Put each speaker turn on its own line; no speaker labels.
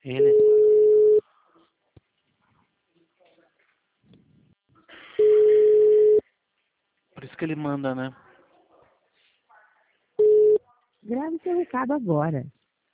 Ele. Por isso que ele manda, né?
Grave seu recado agora.